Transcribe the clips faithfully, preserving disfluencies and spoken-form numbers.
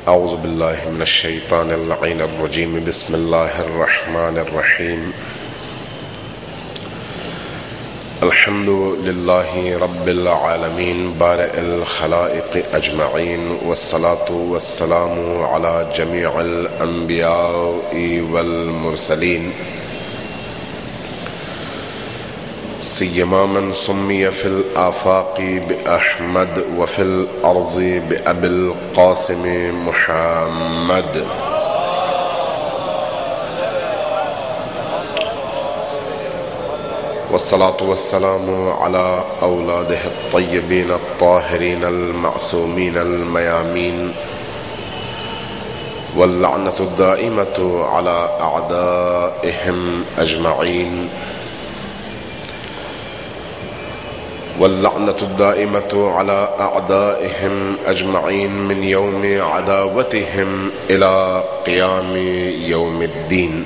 اعوذ باللہ من الشیطان اللعین الرجیم بسم اللہ الرحمن الرحیم الحمد للہ رب العالمین بارئ الخلائق اجمعین والصلاة والسلام علی جمیع الانبیاء والمرسلین سیما من سمی فی الآفاق بأحمد وفی الارض بأبی القاسم محمد والصلاة والسلام على أولاده الطيبين الطاهرين المعصومين الميامين واللعنة الدائمة على أعدائهم أجمعين واللعنة الدائمة على أعدائهم أجمعين من يوم عداوتهم إلى قيام يوم الدين.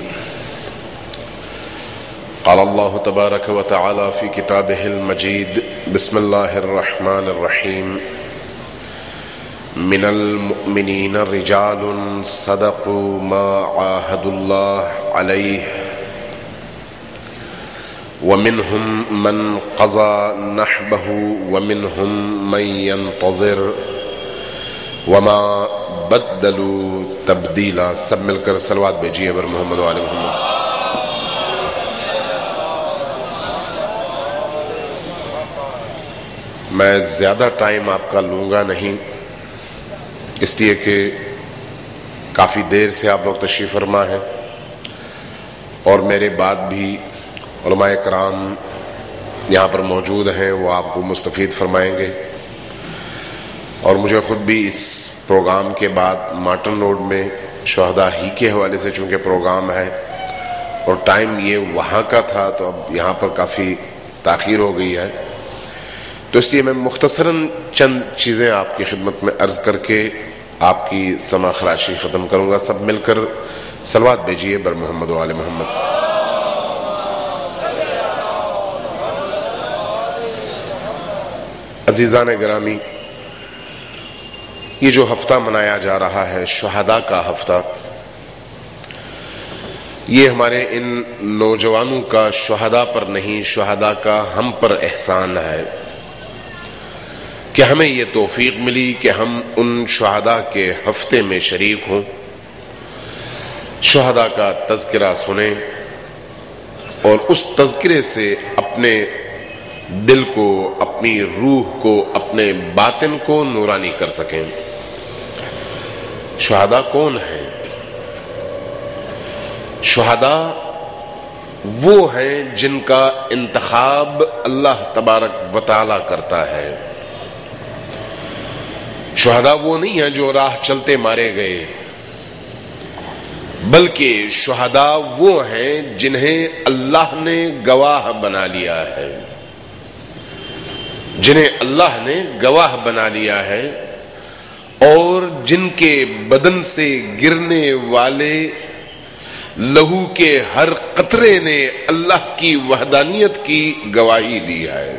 قال الله تبارك وتعالى في كتابه المجيد بسم الله الرحمن الرحيم من المؤمنين رجال صدقوا ما عاهدوا الله عليه ومنهم من قضى نحبه ومنهم من ينتظر وما بدلوا تبديلا. سب مل کر صلوات بھیجیے بر محمد و آل محمد. میں زیادہ ٹائم آپ کا لوں گا نہیں، اس لیے کہ کافی دیر سے آپ لوگ تشریف فرما ہیں اور میرے بعد بھی علماء کرام یہاں پر موجود ہیں، وہ آپ کو مستفید فرمائیں گے. اور مجھے خود بھی اس پروگرام کے بعد مارٹن روڈ میں شہداء ہی کے حوالے سے چونکہ پروگرام ہے اور ٹائم یہ وہاں کا تھا تو اب یہاں پر کافی تاخیر ہو گئی ہے، تو اس لیے میں مختصراً چند چیزیں آپ کی خدمت میں عرض کر کے آپ کی سمع خراشی ختم کروں گا. سب مل کر صلوات بھیجیے بر محمد و آل محمد. عزیزان گرامی، یہ جو ہفتہ منایا جا رہا ہے شہداء کا ہفتہ، یہ ہمارے ان نوجوانوں کا شہداء پر نہیں، شہداء کا ہم پر احسان ہے کہ ہمیں یہ توفیق ملی کہ ہم ان شہداء کے ہفتے میں شریک ہوں، شہداء کا تذکرہ سنیں اور اس تذکرے سے اپنے دل کو، اپنی روح کو، اپنے باطن کو نورانی کر سکیں. شہداء کون ہیں؟ شہداء وہ ہیں جن کا انتخاب اللہ تبارک و تعالی کرتا ہے. شہداء وہ نہیں ہیں جو راہ چلتے مارے گئے، بلکہ شہداء وہ ہیں جنہیں اللہ نے گواہ بنا لیا ہے، جنہیں اللہ نے گواہ بنا لیا ہے اور جن کے بدن سے گرنے والے لہو کے ہر قطرے نے اللہ کی وحدانیت کی گواہی دی ہے.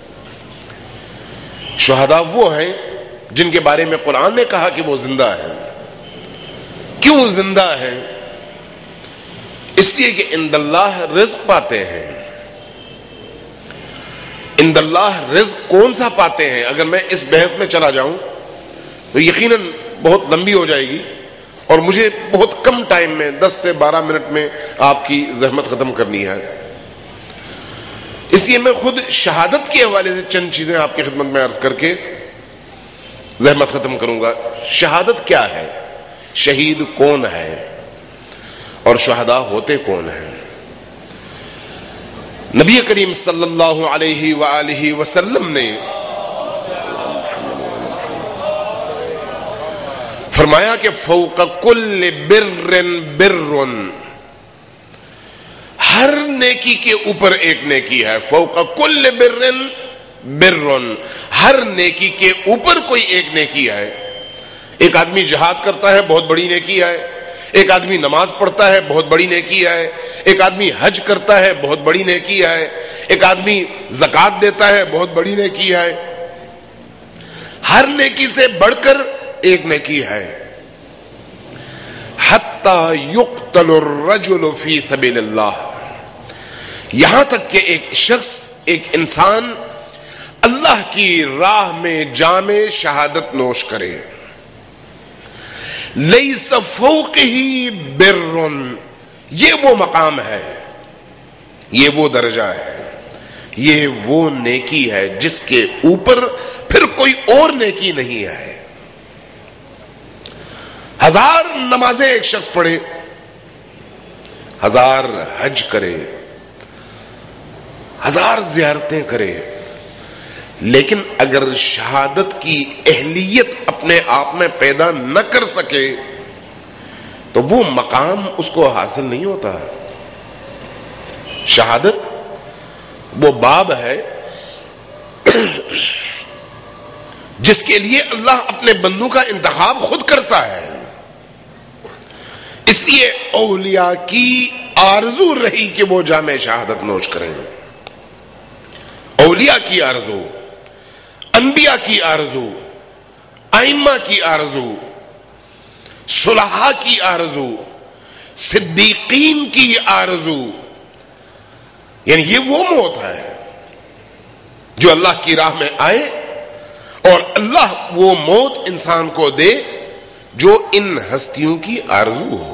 شہداء وہ ہیں جن کے بارے میں قرآن نے کہا کہ وہ زندہ ہیں. کیوں زندہ ہیں؟ اس لیے کہ عند اللہ رزق پاتے ہیں. عند اللہ رزق کون سا پاتے ہیں؟ اگر میں اس بحث میں چلا جاؤں تو یقیناً بہت لمبی ہو جائے گی اور مجھے بہت کم ٹائم میں دس سے بارہ منٹ میں آپ کی زحمت ختم کرنی ہے. اس لیے میں خود شہادت کے حوالے سے چند چیزیں آپ کی خدمت میں عرض کر کے زحمت ختم کروں گا. شہادت کیا ہے؟ شہید کون ہے اور شہداء ہوتے کون ہیں؟ نبی کریم صلی اللہ علیہ وآلہ وسلم نے فرمایا کہ فوق کل بر بر، ہر نیکی کے اوپر ایک نیکی ہے. فوق کل بر بر، ہر نیکی کے اوپر کوئی ایک نیکی ہے. ایک آدمی جہاد کرتا ہے، بہت بڑی نیکی ہے. ایک آدمی نماز پڑھتا ہے، بہت بڑی نیکی ہے. ایک آدمی حج کرتا ہے، بہت بڑی نیکی ہے. ایک آدمی زکوٰۃ دیتا ہے، بہت بڑی نیکی ہے. ہر نیکی سے بڑھ کر ایک نیکی ہے. حتی یقتل الرجل فی سبیل اللہ، یہاں تک کہ ایک شخص، ایک انسان اللہ کی راہ میں جام شہادت نوش کرے. لیس فوقہ بر، یہ وہ مقام ہے، یہ وہ درجہ ہے، یہ وہ نیکی ہے جس کے اوپر پھر کوئی اور نیکی نہیں ہے. ہزار نمازیں ایک شخص پڑھے، ہزار حج کرے، ہزار زیارتیں کرے، لیکن اگر شہادت کی اہلیت اپنے آپ میں پیدا نہ کر سکے تو وہ مقام اس کو حاصل نہیں ہوتا. شہادت وہ باب ہے جس کے لیے اللہ اپنے بندوں کا انتخاب خود کرتا ہے. اس لیے اولیاء کی آرزو رہی کہ وہ جام شہادت نوش کریں. اولیاء کی آرزو، انبیاء کی آرزو، ائمہ کی آرزو، صلحاء کی آرزو، صدیقین کی آرزو، یعنی یہ وہ موت ہے جو اللہ کی راہ میں آئے اور اللہ وہ موت انسان کو دے جو ان ہستیوں کی آرزو ہو.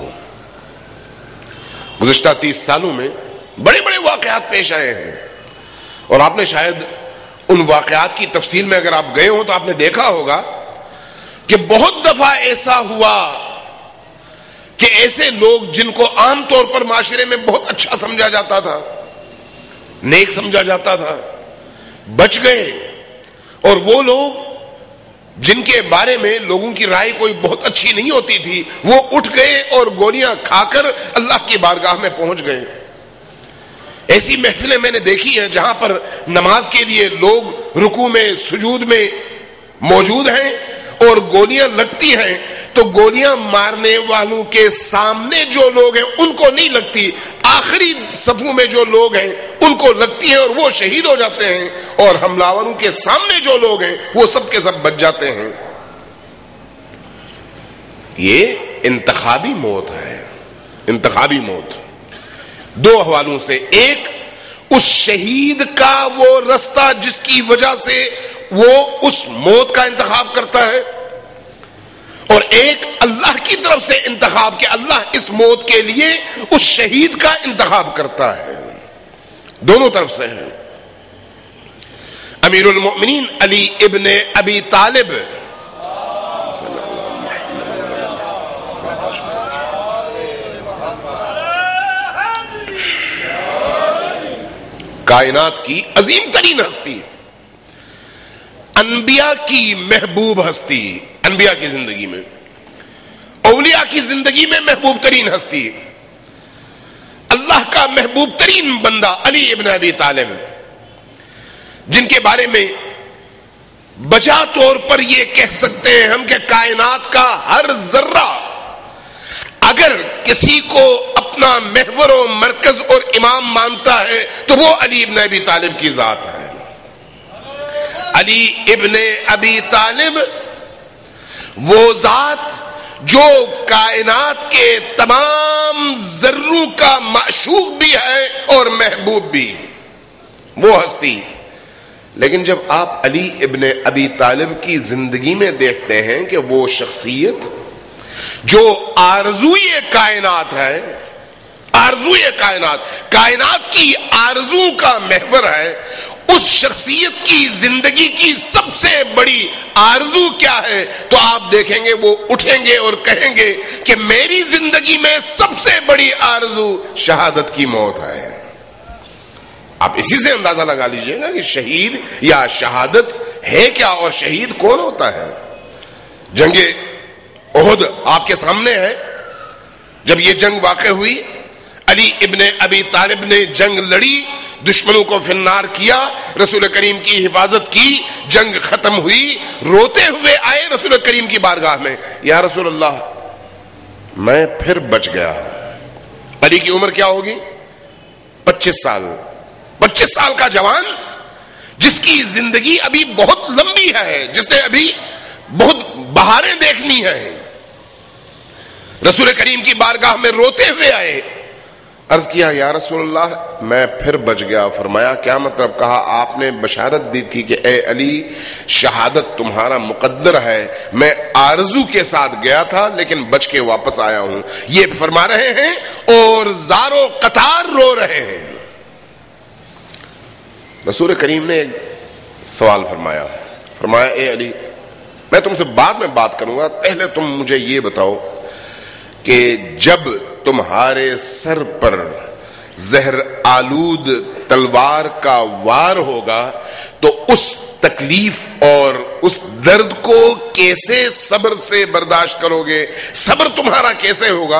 گزشتہ تیس سالوں میں بڑے بڑے واقعات پیش آئے ہیں اور آپ نے شاید ان واقعات کی تفصیل میں اگر آپ گئے ہوں تو آپ نے دیکھا ہوگا کہ بہت دفعہ ایسا ہوا کہ ایسے لوگ جن کو عام طور پر معاشرے میں بہت اچھا سمجھا جاتا تھا، نیک سمجھا جاتا تھا، بچ گئے، اور وہ لوگ جن کے بارے میں لوگوں کی رائے کوئی بہت اچھی نہیں ہوتی تھی وہ اٹھ گئے اور گولیاں کھا کر اللہ کی بارگاہ میں پہنچ گئے. ایسی محفلیں میں نے دیکھی ہیں جہاں پر نماز کے لیے لوگ رکوع میں، سجود میں موجود ہیں اور گولیاں لگتی ہیں تو گولیاں مارنے والوں کے سامنے جو لوگ ہیں ان کو نہیں لگتی، آخری صفوں میں جو لوگ ہیں ان کو لگتی ہیں اور وہ شہید ہو جاتے ہیں، اور حملہ کے سامنے جو لوگ ہیں وہ سب کے سب بچ جاتے ہیں. یہ انتخابی موت ہے، انتخابی موت. دو حوالوں سے، ایک اس شہید کا وہ رستہ جس کی وجہ سے وہ اس موت کا انتخاب کرتا ہے، اور ایک اللہ کی طرف سے انتخاب کہ اللہ اس موت کے لیے اس شہید کا انتخاب کرتا ہے. دونوں طرف سے ہیں. امیر المؤمنین علی ابن ابی طالب کائنات کی عظیم ترین ہستی، انبیاء کی محبوب ہستی، انبیاء کی زندگی میں، اولیاء کی زندگی میں محبوب ترین ہستی، اللہ کا محبوب ترین بندہ علی ابن ابی طالب، جن کے بارے میں بجا طور پر یہ کہہ سکتے ہیں ہم کہ کائنات کا ہر ذرہ اگر کسی کو اپنا محور و مرکز اور امام مانتا ہے تو وہ علی ابن ابی طالب کی ذات ہے. علی ابن ابی طالب وہ ذات جو کائنات کے تمام ذروں کا معشوق بھی ہے اور محبوب بھی، وہ ہستی. لیکن جب آپ علی ابن ابی طالب کی زندگی میں دیکھتے ہیں کہ وہ شخصیت جو آرزوئی کائنات ہے، آرزوئی کائنات، کائنات کی آرزو کا محور ہے، اس شخصیت کی زندگی کی سب سے بڑی آرزو کیا ہے تو آپ دیکھیں گے وہ اٹھیں گے اور کہیں گے کہ میری زندگی میں سب سے بڑی آرزو شہادت کی موت ہے. آپ اسی سے اندازہ لگا لیجئے گا کہ شہید یا شہادت ہے کیا اور شہید کون ہوتا ہے. جنگ احد آپ کے سامنے ہے. جب یہ جنگ واقع ہوئی، علی ابن ابی طالب نے جنگ لڑی، دشمنوں کو فنار کیا، رسول کریم کی حفاظت کی، جنگ ختم ہوئی، روتے ہوئے آئے رسول کریم کی بارگاہ میں، یا رسول اللہ میں پھر بچ گیا. علی کی عمر کیا ہوگی؟ پچیس سال. پچیس سال کا جوان جس کی زندگی ابھی بہت لمبی ہے، جس نے ابھی بہت بہاریں دیکھنی ہے. رسول کریم کی بارگاہ میں روتے ہوئے آئے. عرض کیا یا رسول اللہ میں پھر بچ گیا. فرمایا کیا مطلب؟ کہا آپ نے بشارت دی تھی کہ اے علی شہادت تمہارا مقدر ہے، میں آرزو کے ساتھ گیا تھا لیکن بچ کے واپس آیا ہوں. یہ فرما رہے ہیں اور زارو قطار رو رہے ہیں. رسول کریم نے ایک سوال فرمایا. فرمایا اے علی میں تم سے بعد میں بات کروں گا، پہلے تم مجھے یہ بتاؤ کہ جب تمہارے سر پر زہر آلود تلوار کا وار ہوگا تو اس تکلیف اور اس درد کو کیسے صبر سے برداشت کرو گے؟ صبر تمہارا کیسے ہوگا؟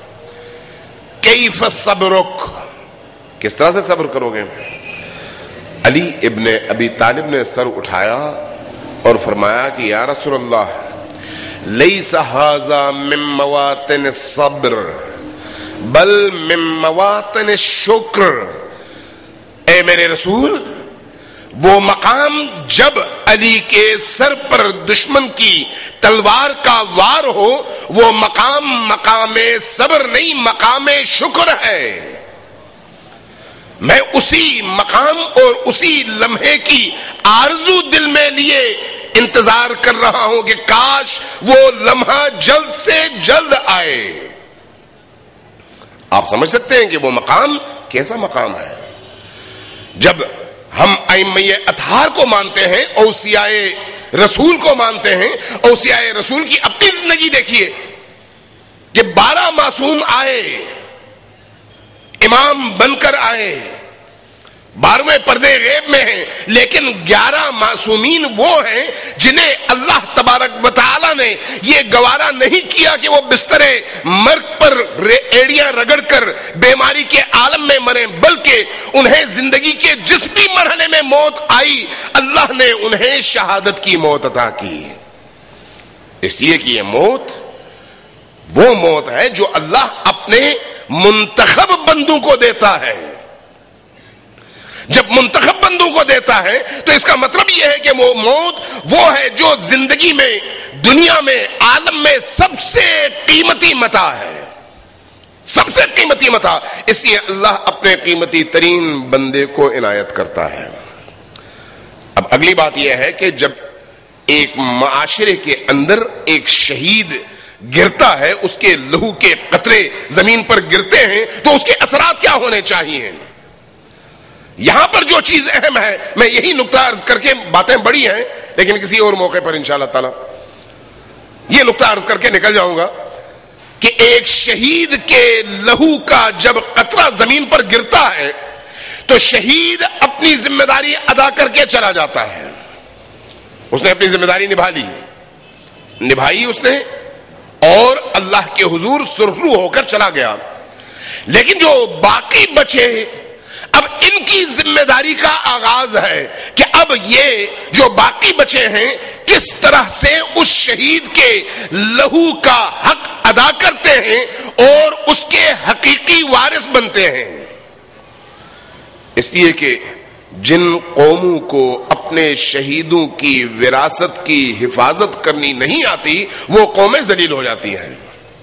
کیف صبرک، کس طرح سے صبر کرو گے؟ علی ابن ابی طالب نے سر اٹھایا اور فرمایا کہ یا رسول اللہ لیس ھذا من مواطن الصبر بل من مواطن الشکر. اے میرے رسول، وہ مقام جب علی کے سر پر دشمن کی تلوار کا وار ہو وہ مقام مقام صبر نہیں، مقام شکر ہے. میں اسی مقام اور اسی لمحے کی آرزو دل میں لیے انتظار کر رہا ہوں کہ کاش وہ لمحہ جلد سے جلد آئے. آپ سمجھ سکتے ہیں کہ وہ مقام کیسا مقام ہے. جب ہم ائمہ اطہار کو مانتے ہیں، اوصیاء رسول کو مانتے ہیں، اوصیاء رسول کی اپنی زندگی دیکھیے کہ بارہ معصوم آئے، امام بن کر آئے، بارہویں پردے غیب میں ہیں، لیکن گیارہ معصومین وہ ہیں جنہیں اللہ تبارک و تعالی نے یہ گوارا نہیں کیا کہ وہ بستر مرگ پر ایڑیاں رگڑ کر بیماری کے عالم میں مریں، بلکہ انہیں زندگی کے جس بھی مرحلے میں موت آئی اللہ نے انہیں شہادت کی موت عطا کی. اس لیے کہ یہ موت وہ موت ہے جو اللہ اپنے منتخب بندوں کو دیتا ہے. جب منتخب بندوں کو دیتا ہے تو اس کا مطلب یہ ہے کہ وہ موت وہ ہے جو زندگی میں، دنیا میں، عالم میں سب سے قیمتی متاع ہے، سب سے قیمتی متاع. اس لیے اللہ اپنے قیمتی ترین بندے کو عنایت کرتا ہے. اب اگلی بات یہ ہے کہ جب ایک معاشرے کے اندر ایک شہید گرتا ہے، اس کے لہو کے قطرے زمین پر گرتے ہیں تو اس کے اثرات کیا ہونے چاہیے؟ یہاں پر جو چیز اہم ہے، میں یہی نقطہ عرض کر کے، باتیں بڑی ہیں لیکن کسی اور موقع پر انشاءاللہ تعالی یہ نقطہ عرض کر کے نکل جاؤں گا کہ ایک شہید کے لہو کا جب قطرہ زمین پر گرتا ہے تو شہید اپنی ذمہ داری ادا کر کے چلا جاتا ہے. اس نے اپنی ذمہ داری نبھا لی، نبھائی اس نے، اور اللہ کے حضور سرخرو ہو کر چلا گیا. لیکن جو باقی بچے، اب ان کی ذمہ داری کا آغاز ہے کہ اب یہ جو باقی بچے ہیں کس طرح سے اس شہید کے لہو کا حق ادا کرتے ہیں اور اس کے حقیقی وارث بنتے ہیں. اس لیے کہ جن قوموں کو اپنے شہیدوں کی وراثت کی حفاظت کرنی نہیں آتی وہ قومیں ذلیل ہو جاتی ہیں.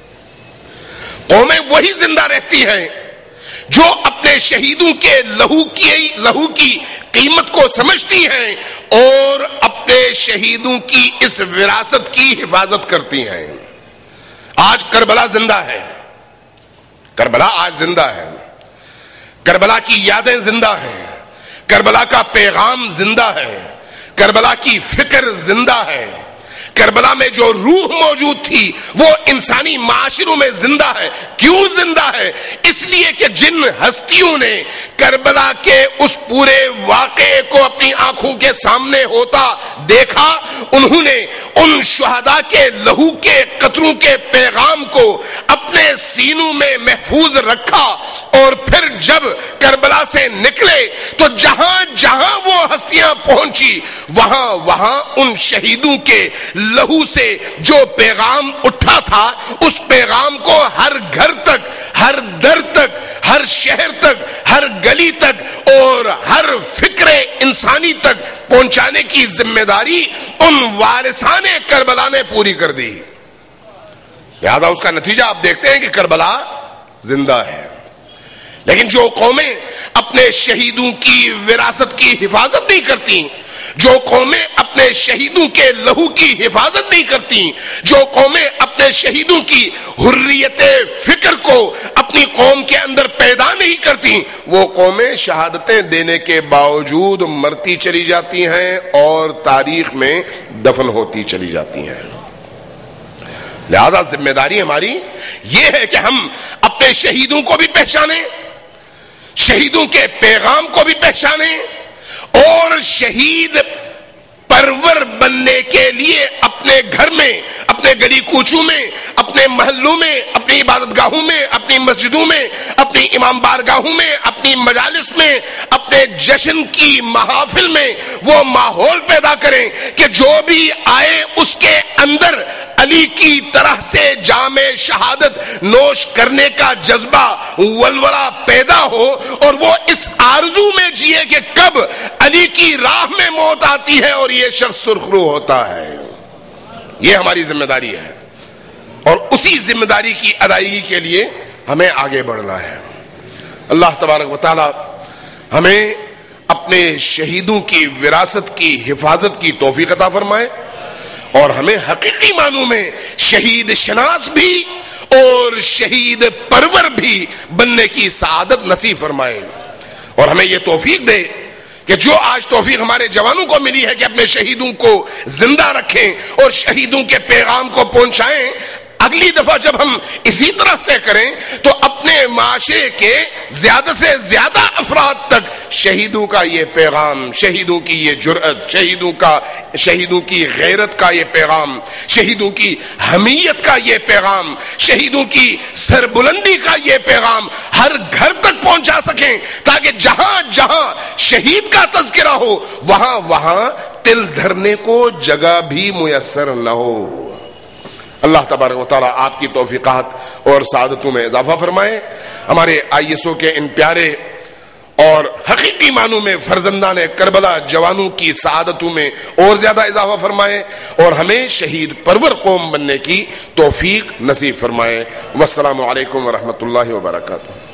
قومیں وہی زندہ رہتی ہیں جو اپنے شہیدوں کے لہو کی لہو کی قیمت کو سمجھتی ہیں اور اپنے شہیدوں کی اس وراثت کی حفاظت کرتی ہیں. آج کربلا زندہ ہے، کربلا آج زندہ ہے، کربلا کی یادیں زندہ ہیں، کربلا کا پیغام زندہ ہے، کربلا کی فکر زندہ ہے. کربلا میں جو روح موجود تھی وہ انسانی معاشروں میں زندہ ہے. کیوں زندہ ہے؟ اس لیے کہ جن ہستیوں نے کربلا کے اس پورے واقعے کو اپنی آنکھوں کے سامنے ہوتا دیکھا، انہوں نے ان شہداء کے لہو کے قطروں کے پیغام کو اپنے سینوں میں محفوظ رکھا، اور پھر جب کربلا سے نکلے تو جہاں جہاں وہ ہستیاں پہنچی وہاں وہاں ان شہیدوں کے لہو سے جو پیغام اٹھا تھا اس پیغام کو ہر گھر تک، ہر در تک، ہر شہر تک، ہر گلی تک اور ہر فکر انسانی تک پہنچانے کی ذمہ داری ان وارثان کربلا نے پوری کر دی. لہذا اس کا نتیجہ آپ دیکھتے ہیں کہ کربلا زندہ ہے. لیکن جو قومیں اپنے شہیدوں کی وراثت کی حفاظت نہیں کرتی، جو قومیں اپنے شہیدوں کے لہو کی حفاظت نہیں کرتی، جو قومیں اپنے شہیدوں کی حریت فکر کو اپنی قوم کے اندر پیدا نہیں کرتی، وہ قومیں شہادتیں دینے کے باوجود مرتی چلی جاتی ہیں اور تاریخ میں دفن ہوتی چلی جاتی ہیں. لہذا ذمہ داری ہماری یہ ہے کہ ہم اپنے شہیدوں کو بھی پہچانیں، شہیدوں کے پیغام کو بھی پہچانیں، اور شہید پرور بننے کے لیے اپنے گھر میں، اپنے گلی کوچوں میں، اپنے محلوں میں، اپنی عبادت گاہوں میں، اپنی مسجدوں میں، اپنی امام بارگاہوں میں، اپنی مجالس میں، اپنے جشن کی محافل میں وہ ماحول پیدا کریں کہ جو بھی آئے اس کے اندر علی کی طرح سے جام شہادت نوش کرنے کا جذبہ ولولہ پیدا ہو، اور وہ اس آرزو میں جیے کہ کب علی کی راہ میں موت آتی ہے اور یہ شخص سرخرو ہوتا ہے. یہ ہماری ذمہ داری ہے، اور اسی ذمہ داری کی ادائیگی کے لیے ہمیں آگے بڑھنا ہے. اللہ تبارک و تعالی ہمیں اپنے شہیدوں کی وراثت کی حفاظت کی توفیق عطا فرمائے، اور ہمیں حقیقی معنوں میں شہید شناس بھی اور شہید پرور بھی بننے کی سعادت نصیب فرمائے، اور ہمیں یہ توفیق دے کہ جو آج توفیق ہمارے جوانوں کو ملی ہے کہ اپنے شہیدوں کو زندہ رکھیں اور شہیدوں کے پیغام کو پہنچائیں، اگلی دفعہ جب ہم اسی طرح سے کریں تو اپنے معاشرے کے زیادہ سے زیادہ افراد تک شہیدوں کا یہ پیغام، شہیدوں کی یہ جرأت، شہیدوں کا شہیدوں کی غیرت کا یہ پیغام، شہیدوں کی حمیت کا یہ پیغام، شہیدوں کی سربلندی کا یہ پیغام ہر گھر تک پہنچا سکیں، تاکہ جہاں جہاں شہید کا تذکرہ ہو وہاں وہاں تل دھرنے کو جگہ بھی میسر نہ ہو. اللہ تبارک و تعالیٰ آپ کی توفیقات اور سعادتوں میں اضافہ فرمائے. ہمارے آئی ایس او کے ان پیارے اور حقیقی معنوں میں فرزندان کربلا جوانوں کی سعادتوں میں اور زیادہ اضافہ فرمائے، اور ہمیں شہید پرور قوم بننے کی توفیق نصیب فرمائے. والسلام علیکم ورحمۃ اللہ وبرکاتہ.